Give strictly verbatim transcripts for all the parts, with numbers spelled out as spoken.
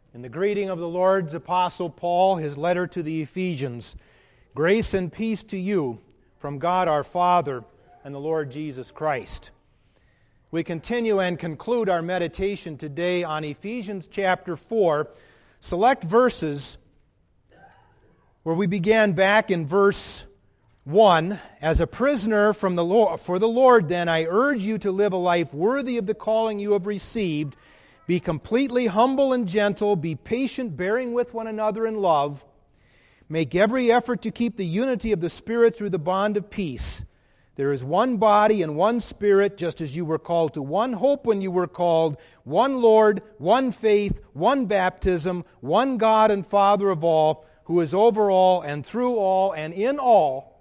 In the greeting of the Lord's Apostle Paul, his letter to the Ephesians, grace and peace to you from God our Father and the Lord Jesus Christ. We continue and conclude our meditation today on Ephesians chapter four, select verses where we began back in verse one. As a prisoner from the Lord, for the Lord, then, I urge you to live a life worthy of the calling you have received. Be completely humble and gentle. Be patient, bearing with one another in love. Make every effort to keep the unity of the Spirit through the bond of peace. There is one body and one Spirit, just as you were called to one hope when you were called, one Lord, one faith, one baptism, one God and Father of all, who is over all and through all and in all.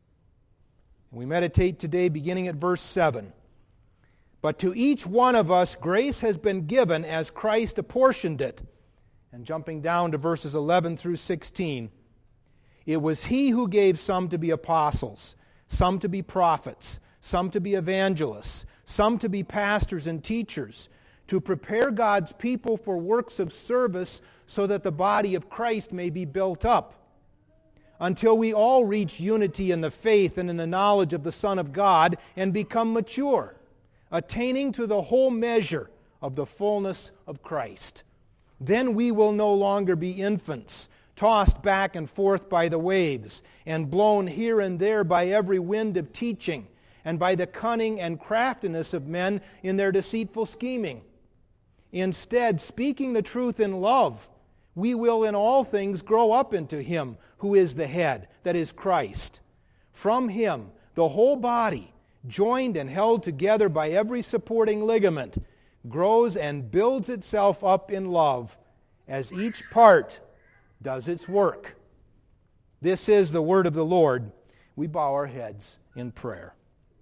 We meditate today beginning at verse seven. But to each one of us grace has been given as Christ apportioned it. And jumping down to verses eleven through sixteen. It was He who gave some to be apostles, some to be prophets, some to be evangelists, some to be pastors and teachers, to prepare God's people for works of service so that the body of Christ may be built up, until we all reach unity in the faith and in the knowledge of the Son of God and become mature, attaining to the whole measure of the fullness of Christ. Then we will no longer be infants, tossed back and forth by the waves, and blown here and there by every wind of teaching, and by the cunning and craftiness of men in their deceitful scheming. Instead, speaking the truth in love, we will in all things grow up into Him who is the head, that is Christ. From Him, the whole body, joined and held together by every supporting ligament, grows and builds itself up in love as each part does its work. This is the word of the Lord. We bow our heads in prayer.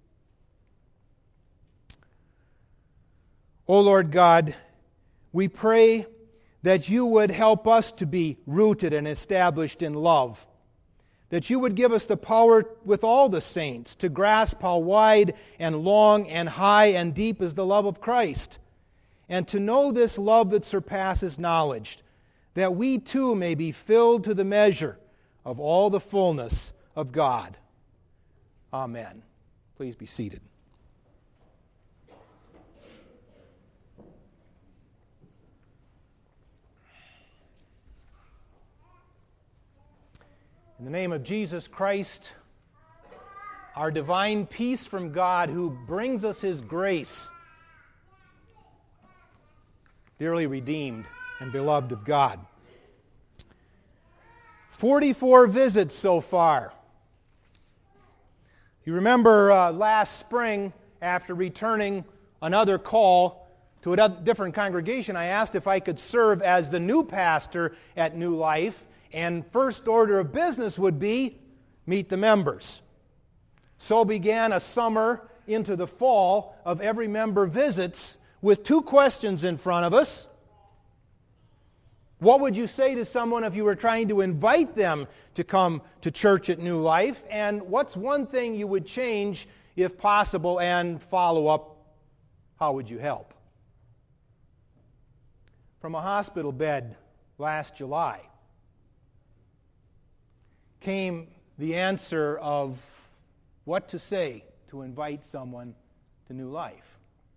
O Lord God, we pray that you would help us to be rooted and established in love, that you would give us the power with all the saints to grasp how wide and long and high and deep is the love of Christ, and to know this love that surpasses knowledge, that we too may be filled to the measure of all the fullness of God. Amen. Please be seated. In the name of Jesus Christ, our divine peace from God who brings us His grace, dearly redeemed and beloved of God. forty-four visits so far. You remember uh, last spring, after returning another call to a different congregation, I asked if I could serve as the new pastor at New Life, and first order of business would be meet the members. So began a summer into the fall of every member visits with two questions in front of us. What would you say to someone if you were trying to invite them to come to church at New Life? And what's one thing you would change if possible? And follow up, how would you help? From a hospital bed last July came the answer of what to say to invite someone to New Life.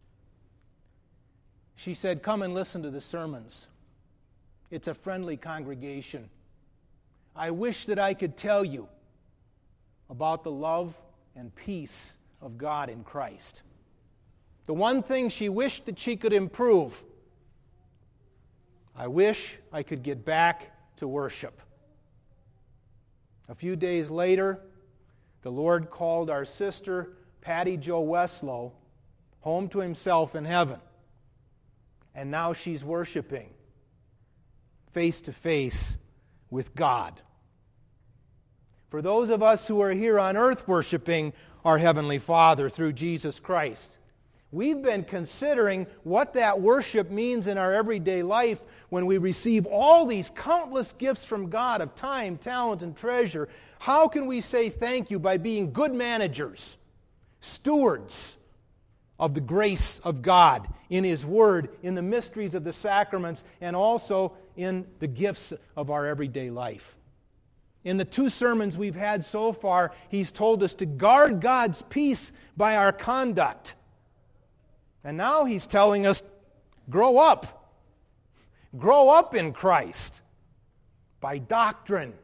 She said, "Come and listen to the sermons. It's a friendly congregation. I wish that I could tell you about the love and peace of God in Christ." The one thing she wished that she could improve, I wish I could get back to worship. A few days later, the Lord called our sister, Patty Jo Weslow, home to Himself in heaven. And now she's worshiping face to face with God. For those of us who are here on earth worshiping our Heavenly Father through Jesus Christ, we've been considering what that worship means in our everyday life when we receive all these countless gifts from God of time, talent, and treasure. How can we say thank you by being good managers, stewards of the grace of God in His Word, in the mysteries of the sacraments, and also in the gifts of our everyday life. In the two sermons we've had so far, He's told us to guard God's peace by our conduct. And now He's telling us, grow up. Grow up in Christ by doctrine.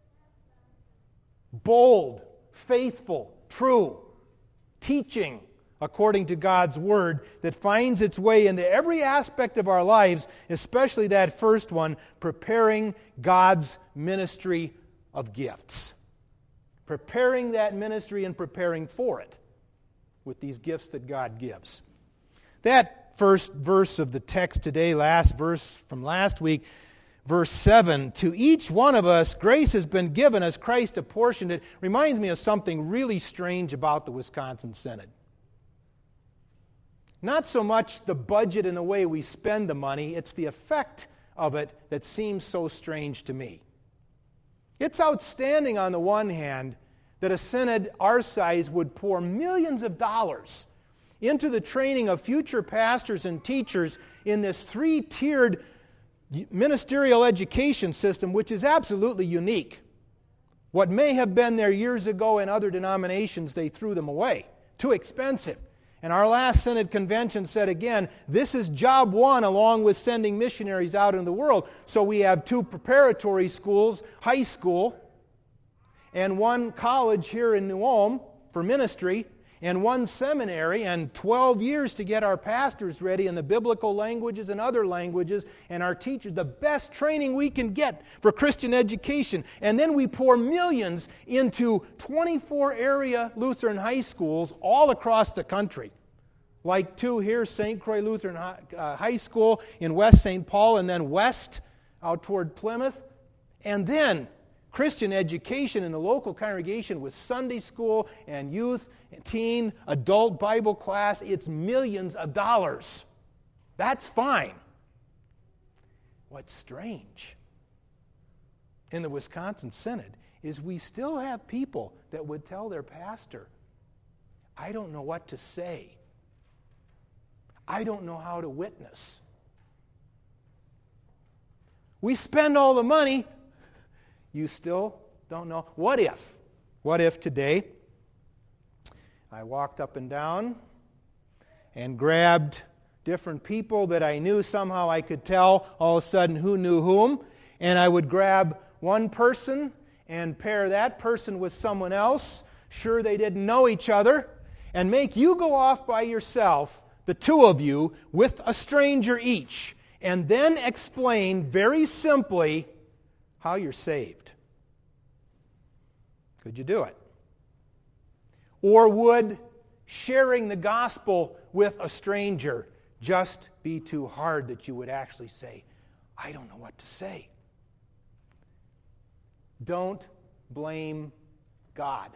Bold, faithful, true teaching according to God's Word that finds its way into every aspect of our lives, especially that first one, preparing God's ministry of gifts. Preparing that ministry and preparing for it with these gifts that God gives. That first verse of the text today, last verse from last week, verse seven, to each one of us grace has been given as Christ apportioned it, reminds me of something really strange about the Wisconsin Synod. Not so much the budget and the way we spend the money, it's the effect of it that seems so strange to me. It's outstanding on the one hand that a synod our size would pour millions of dollars into the training of future pastors and teachers in this three-tiered ministerial education system, which is absolutely unique. What may have been there years ago in other denominations, they threw them away. Too expensive. And our last Synod Convention said again, this is job one along with sending missionaries out in the world. So we have two preparatory schools, high school, and one college here in New Ulm for ministry, and one seminary, and twelve years to get our pastors ready in the biblical languages and other languages, and our teachers, the best training we can get for Christian education. And then we pour millions into twenty-four area Lutheran high schools all across the country. Like two here, Saint Croix Lutheran High School in West Saint Paul, and then west out toward Plymouth. And then Christian education in the local congregation with Sunday school and youth, teen, adult Bible class. It's millions of dollars. That's fine. What's strange in the Wisconsin Synod is we still have people that would tell their pastor, I don't know what to say. I don't know how to witness. We spend all the money. You still don't know. What if? What if today I walked up and down and grabbed different people that I knew, somehow I could tell all of a sudden who knew whom, and I would grab one person and pair that person with someone else, sure they didn't know each other, and make you go off by yourself, the two of you, with a stranger each, and then explain very simply how you're saved. Could you do it? Or would sharing the gospel with a stranger just be too hard that you would actually say, I don't know what to say? Don't blame God.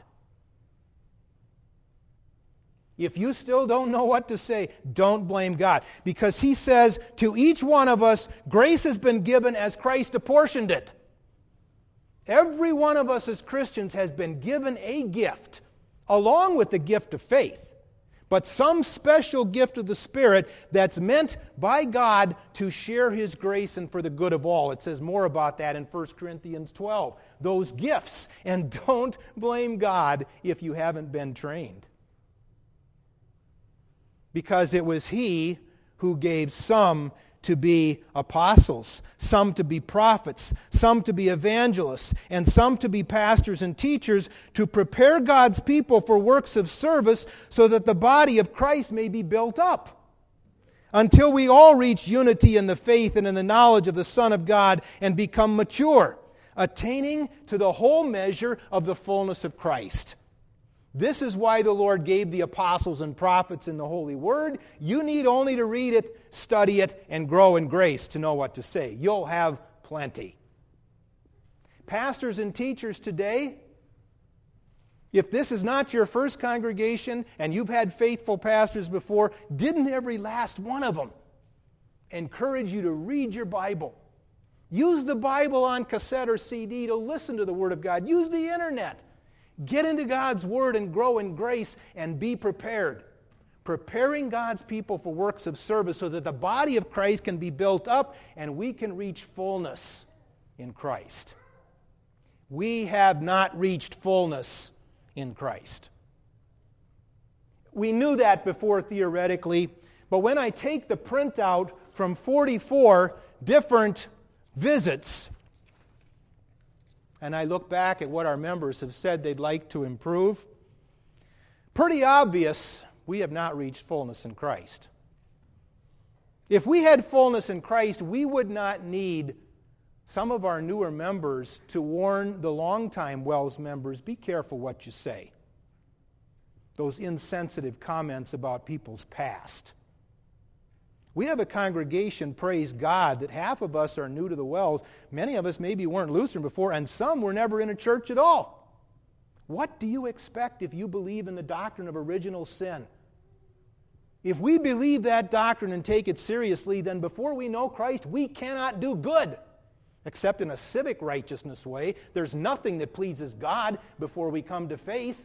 If you still don't know what to say, don't blame God. Because He says, to each one of us, grace has been given as Christ apportioned it. Every one of us as Christians has been given a gift, along with the gift of faith. But some special gift of the Spirit that's meant by God to share His grace and for the good of all. It says more about that in First Corinthians twelve. Those gifts. And don't blame God if you haven't been trained. Because it was He who gave some to be apostles, some to be prophets, some to be evangelists, and some to be pastors and teachers, to prepare God's people for works of service so that the body of Christ may be built up, until we all reach unity in the faith and in the knowledge of the Son of God and become mature, attaining to the whole measure of the fullness of Christ. This is why the Lord gave the apostles and prophets in the Holy Word. You need only to read it, study it, and grow in grace to know what to say. You'll have plenty. Pastors and teachers today, if this is not your first congregation and you've had faithful pastors before, didn't every last one of them encourage you to read your Bible? Use the Bible on cassette or C D to listen to the Word of God. Use the internet. Get into God's Word and grow in grace and be prepared. preparing God's people for works of service so that the body of Christ can be built up and we can reach fullness in Christ. We have not reached fullness in Christ. We knew that before theoretically, but when I take the printout from forty-four different visits and I look back at what our members have said they'd like to improve, pretty obvious we have not reached fullness in Christ. If we had fullness in Christ, we would not need some of our newer members to warn the longtime WELS members, be careful what you say. Those insensitive comments about people's past. We have a congregation, praise God, that half of us are new to the WELS. Many of us maybe weren't Lutheran before, and some were never in a church at all. What do you expect if you believe in the doctrine of original sin? If we believe that doctrine and take it seriously, then before we know Christ, we cannot do good, except in a civic righteousness way. There's nothing that pleases God before we come to faith.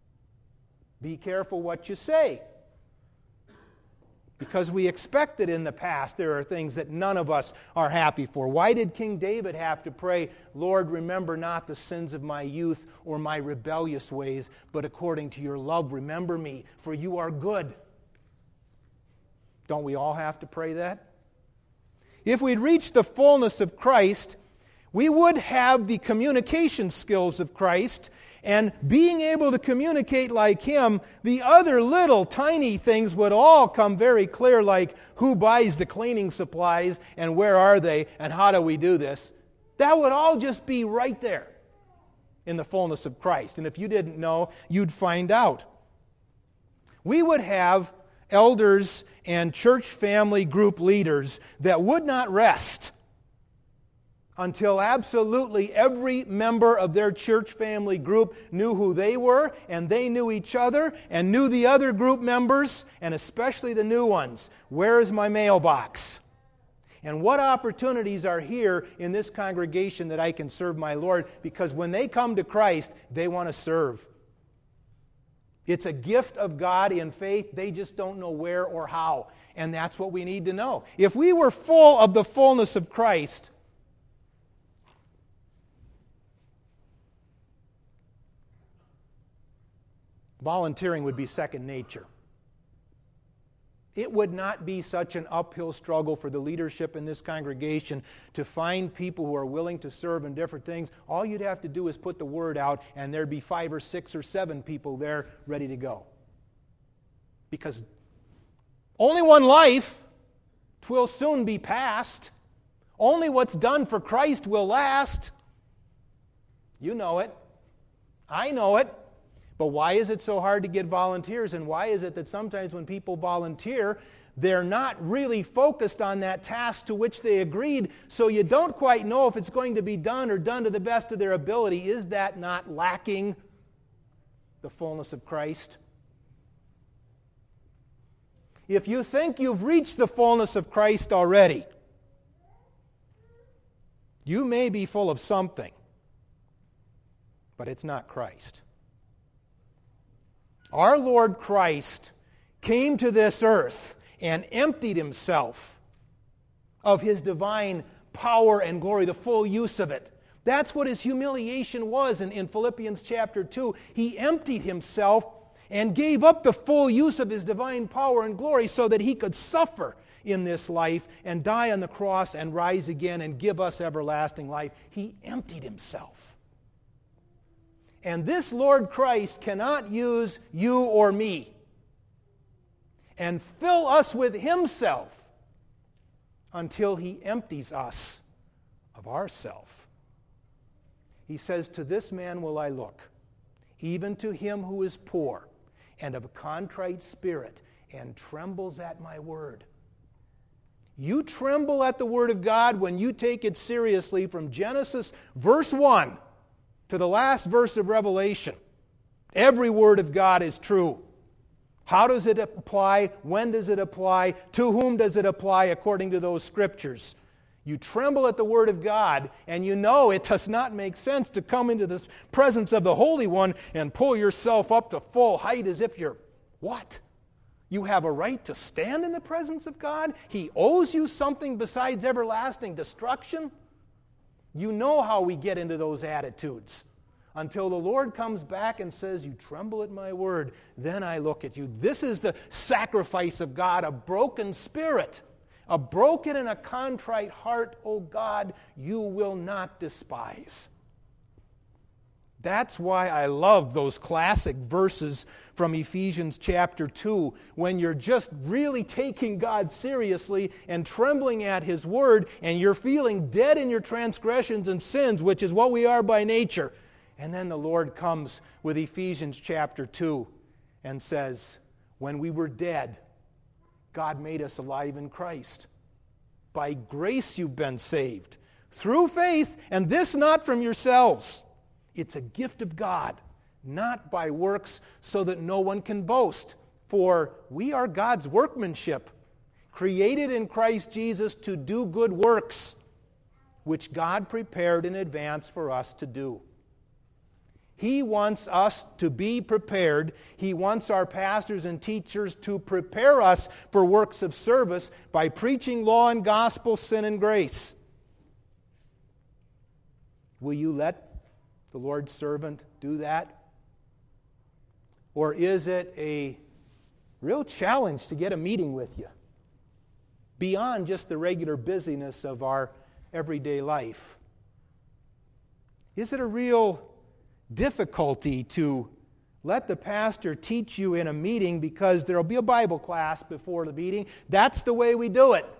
Be careful what you say. Because we expect that in the past there are things that none of us are happy for. Why did King David have to pray, Lord, remember not the sins of my youth or my rebellious ways, but according to your love remember me, for you are good. Don't we all have to pray that? If we'd reached the fullness of Christ, we would have the communication skills of Christ, and being able to communicate like Him, the other little tiny things would all come very clear, like who buys the cleaning supplies, and where are they, and how do we do this. That would all just be right there in the fullness of Christ. And if you didn't know, you'd find out. We would have elders and church family group leaders that would not rest until absolutely every member of their church family group knew who they were, and they knew each other, and knew the other group members, and especially the new ones. Where is my mailbox? And what opportunities are here in this congregation that I can serve my Lord? Because when they come to Christ, they want to serve. It's a gift of God in faith. They just don't know where or how. And that's what we need to know. If we were full of the fullness of Christ, volunteering would be second nature. It would not be such an uphill struggle for the leadership in this congregation to find people who are willing to serve in different things. All you'd have to do is put the word out, and there'd be five or six or seven people there ready to go. Because only one life, 'twill soon be past. Only what's done for Christ will last. You know it. I know it. But why is it so hard to get volunteers? And why is it that sometimes when people volunteer, they're not really focused on that task to which they agreed, so you don't quite know if it's going to be done or done to the best of their ability? Is that not lacking the fullness of Christ? If you think you've reached the fullness of Christ already, you may be full of something, but it's not Christ. Our Lord Christ came to this earth and emptied Himself of His divine power and glory, the full use of it. That's what His humiliation was in, in Philippians chapter two. He emptied Himself and gave up the full use of His divine power and glory so that He could suffer in this life and die on the cross and rise again and give us everlasting life. He emptied Himself. And this Lord Christ cannot use you or me and fill us with Himself until He empties us of ourself. He says, to this man will I look, even to him who is poor and of a contrite spirit and trembles at my word. You tremble at the word of God when you take it seriously from Genesis verse one to the last verse of Revelation. Every word of God is true. How does it apply? When does it apply? To whom does it apply according to those scriptures? You tremble at the word of God, and you know it does not make sense to come into the presence of the Holy One and pull yourself up to full height as if you're what? You have a right to stand in the presence of God? He owes you something besides everlasting destruction? You know how we get into those attitudes. Until the Lord comes back and says, you tremble at my word, then I look at you. This is the sacrifice of God, a broken spirit. A broken and a contrite heart, O God, you will not despise. That's why I love those classic verses from Ephesians chapter two, when you're just really taking God seriously and trembling at His word, and you're feeling dead in your transgressions and sins, which is what we are by nature. And then the Lord comes with Ephesians chapter two and says, when we were dead, God made us alive in Christ. By grace you've been saved, through faith, and this not from yourselves. It's a gift of God, not by works, so that no one can boast. For we are God's workmanship, created in Christ Jesus to do good works, which God prepared in advance for us to do. He wants us to be prepared. He wants our pastors and teachers to prepare us for works of service by preaching law and gospel, sin and grace. Will you let the Lord's servant do that? Or is it a real challenge to get a meeting with you beyond just the regular busyness of our everyday life? Is it a real difficulty to let the pastor teach you in a meeting because there will be a Bible class before the meeting? That's the way we do it.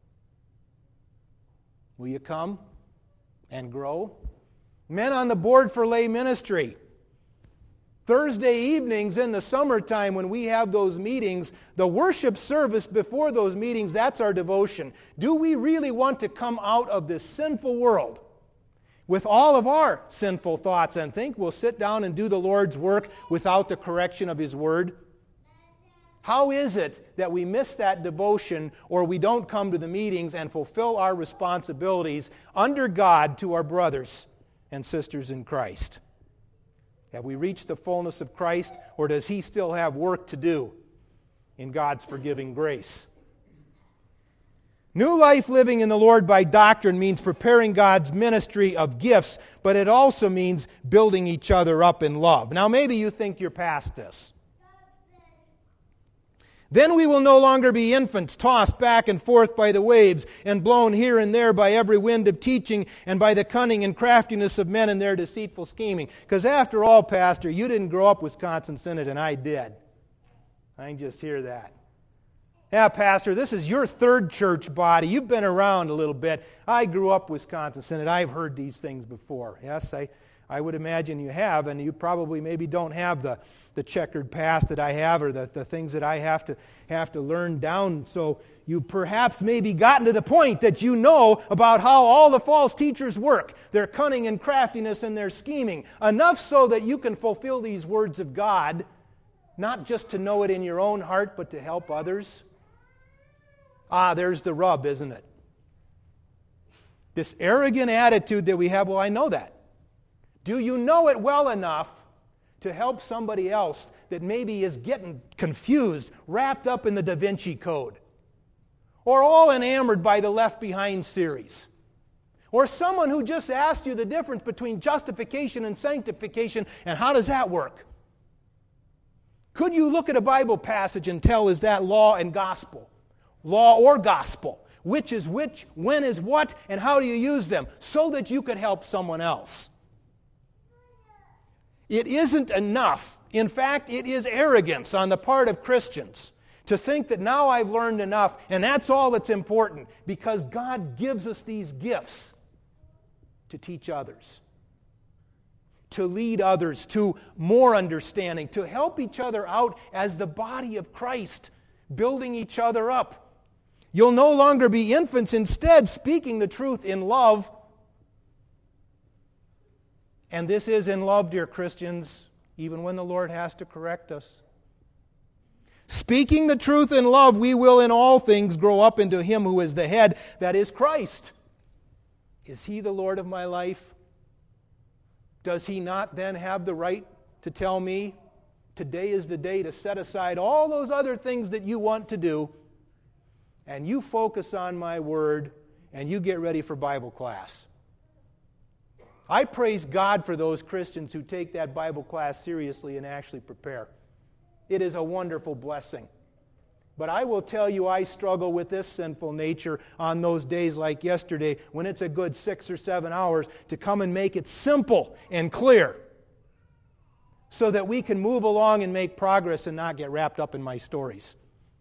Will you come and grow? Men on the board for lay ministry. Thursday evenings in the summertime when we have those meetings, the worship service before those meetings, that's our devotion. Do we really want to come out of this sinful world with all of our sinful thoughts and think we'll sit down and do the Lord's work without the correction of His Word? How is it that we miss that devotion, or we don't come to the meetings and fulfill our responsibilities under God to our brothers and sisters in Christ? Have we reached the fullness of Christ, or does He still have work to do in God's forgiving grace? New life living in the Lord by doctrine means preparing God's ministry of gifts, but it also means building each other up in love. Now maybe you think you're past this. Then we will no longer be infants, tossed back and forth by the waves and blown here and there by every wind of teaching and by the cunning and craftiness of men and their deceitful scheming. Because after all, Pastor, you didn't grow up Wisconsin Synod and I did. I can just hear that. Yeah, Pastor, this is your third church body. You've been around a little bit. I grew up Wisconsin Synod. I've heard these things before. Yes, I, I would imagine you have, and you probably maybe don't have the, the checkered past that I have, or the, the things that I have to have to learn down. So you perhaps maybe gotten to the point that you know about how all the false teachers work, their cunning and craftiness and their scheming, enough so that you can fulfill these words of God, not just to know it in your own heart, but to help others. Ah, there's the rub, isn't it? This arrogant attitude that we have, well, I know that. Do you know it well enough to help somebody else that maybe is getting confused, wrapped up in the Da Vinci Code, or all enamored by the Left Behind series, or someone who just asked you the difference between justification and sanctification, and how does that work? Could you look at a Bible passage and tell, is that law and gospel? Law or gospel? Which is which, when is what, and how do you use them so that you could help someone else? It isn't enough. In fact, it is arrogance on the part of Christians to think that now I've learned enough and that's all that's important, because God gives us these gifts to teach others, to lead others to more understanding, to help each other out as the body of Christ, building each other up. You'll no longer be infants, instead speaking the truth in love. And this is in love, dear Christians, even when the Lord has to correct us. Speaking the truth in love, we will in all things grow up into Him who is the head, that is Christ. Is He the Lord of my life? Does He not then have the right to tell me today is the day to set aside all those other things that you want to do, and you focus on my word, and you get ready for Bible class. I praise God for those Christians who take that Bible class seriously and actually prepare. It is a wonderful blessing. But I will tell you, I struggle with this sinful nature on those days like yesterday when it's a good six or seven hours to come and make it simple and clear so that we can move along and make progress and not get wrapped up in my stories.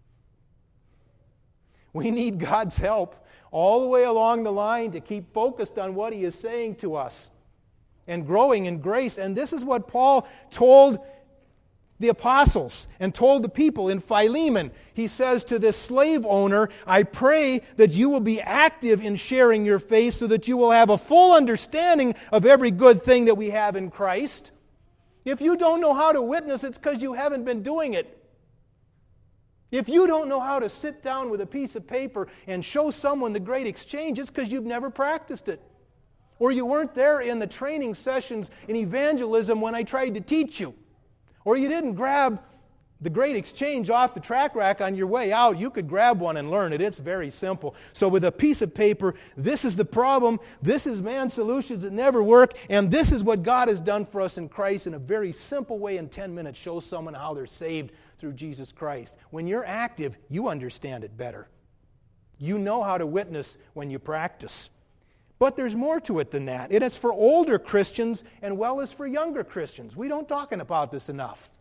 We need God's help all the way along the line to keep focused on what He is saying to us and growing in grace. And this is what Paul told the apostles and told the people in Philemon. He says to this slave owner, I pray that you will be active in sharing your faith so that you will have a full understanding of every good thing that we have in Christ. If you don't know how to witness, it's because you haven't been doing it. If you don't know how to sit down with a piece of paper and show someone the great exchange, it's because you've never practiced it. Or you weren't there in the training sessions in evangelism when I tried to teach you. Or you didn't grab the great exchange off the track rack on your way out. You could grab one and learn it. It's very simple. So with a piece of paper, this is the problem. This is man's solutions that never work. And this is what God has done for us in Christ in a very simple way. In ten minutes, show someone how they're saved through Jesus Christ. When you're active, you understand it better. You know how to witness when you practice. But there's more to it than that. It is for older Christians and well as for younger Christians. We don't talk about this enough.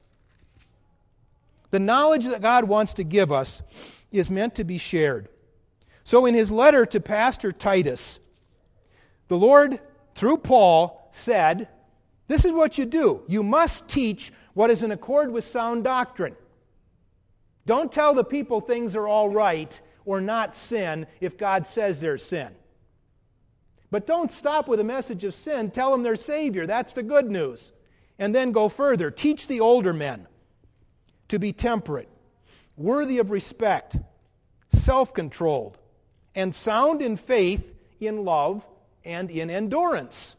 The knowledge that God wants to give us is meant to be shared. So in his letter to Pastor Titus, the Lord, through Paul, said, this is what you do. You must teach what is in accord with sound doctrine. Don't tell the people things are all right or not sin if God says they're sin. But don't stop with a message of sin. Tell them they're Savior. That's the good news. And then go further. Teach the older men to be temperate, worthy of respect, self-controlled, and sound in faith, in love, and in endurance.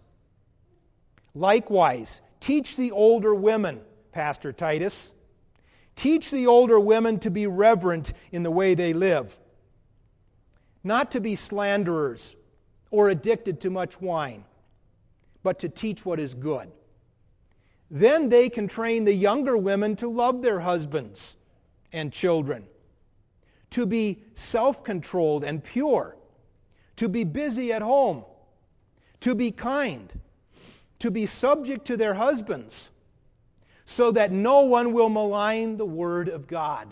Likewise, teach the older women, Pastor Titus. Teach the older women to be reverent in the way they live, not to be slanderers or addicted to much wine, but to teach what is good. Then they can train the younger women to love their husbands and children, to be self-controlled and pure, to be busy at home, to be kind, to be subject to their husbands, so that no one will malign the word of God.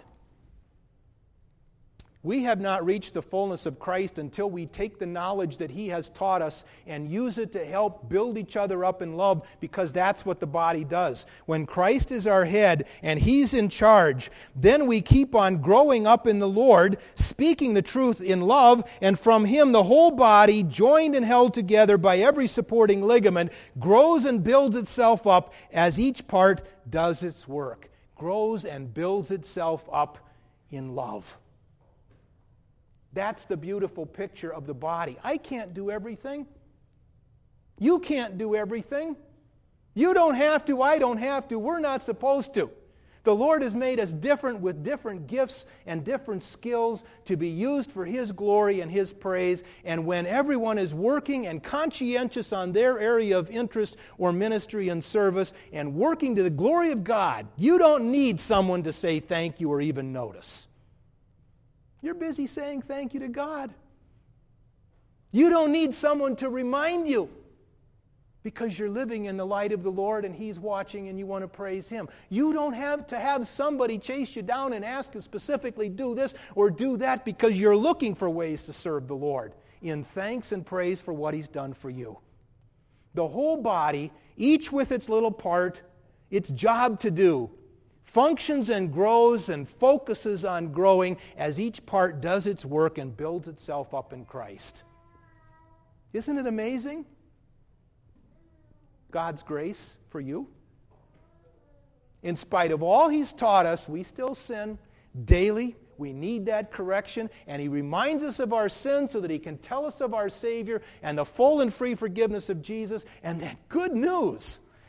We have not reached the fullness of Christ until we take the knowledge that He has taught us and use it to help build each other up in love, because that's what the body does. When Christ is our head and He's in charge, then we keep on growing up in the Lord, speaking the truth in love, and from Him the whole body, joined and held together by every supporting ligament, grows and builds itself up as each part does its work. Grows and builds itself up in love. That's the beautiful picture of the body. I can't do everything. You can't do everything. You don't have to. I don't have to. We're not supposed to. The Lord has made us different with different gifts and different skills to be used for His glory and His praise. And when everyone is working and conscientious on their area of interest or ministry and service and working to the glory of God, you don't need someone to say thank you or even notice. You're busy saying thank you to God. You don't need someone to remind you, because you're living in the light of the Lord and He's watching and you want to praise Him. You don't have to have somebody chase you down and ask you specifically do this or do that, because you're looking for ways to serve the Lord in thanks and praise for what He's done for you. The whole body, each with its little part, its job to do, functions and grows and focuses on growing as each part does its work and builds itself up in Christ. Isn't it amazing? God's grace for you. In spite of all He's taught us, we still sin daily. We need that correction, and He reminds us of our sin so that He can tell us of our Savior and the full and free forgiveness of Jesus, and that good news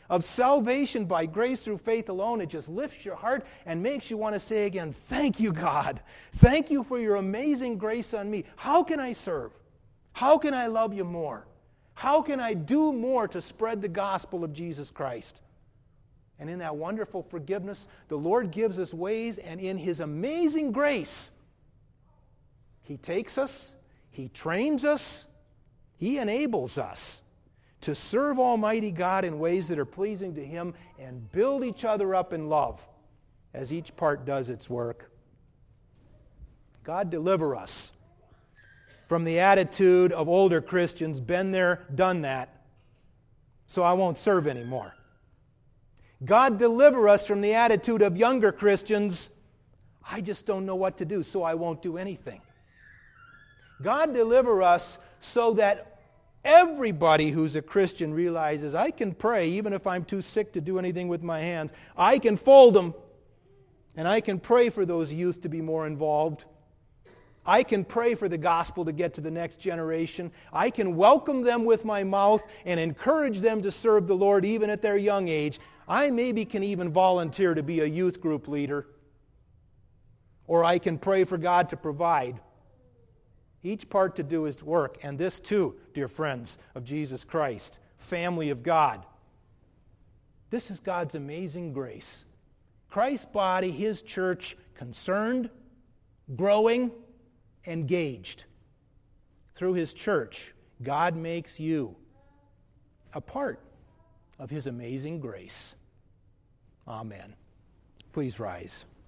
of salvation by grace through faith alone, it just lifts your heart and makes you want to say again, thank you, God. Thank you for your amazing grace on me. How can I serve? How can I love you more? How can I do more to spread the gospel of Jesus Christ? And in that wonderful forgiveness, the Lord gives us ways, and in His amazing grace, He takes us, He trains us, He enables us to serve Almighty God in ways that are pleasing to Him and build each other up in love as each part does its work. God deliver us from the attitude of older Christians, been there, done that, so I won't serve anymore. God deliver us from the attitude of younger Christians, I just don't know what to do, so I won't do anything. God deliver us so that everybody who's a Christian realizes I can pray even if I'm too sick to do anything with my hands. I can fold them, and I can pray for those youth to be more involved. I can pray for the gospel to get to the next generation. I can welcome them with my mouth and encourage them to serve the Lord even at their young age. I maybe can even volunteer to be a youth group leader. Or I can pray for God to provide. Each part to do is work. And this too, dear friends of Jesus Christ, family of God. This is God's amazing grace. Christ's body, His church, concerned, growing, engaged. Through His church, God makes you a part of His amazing grace. Amen. Please rise.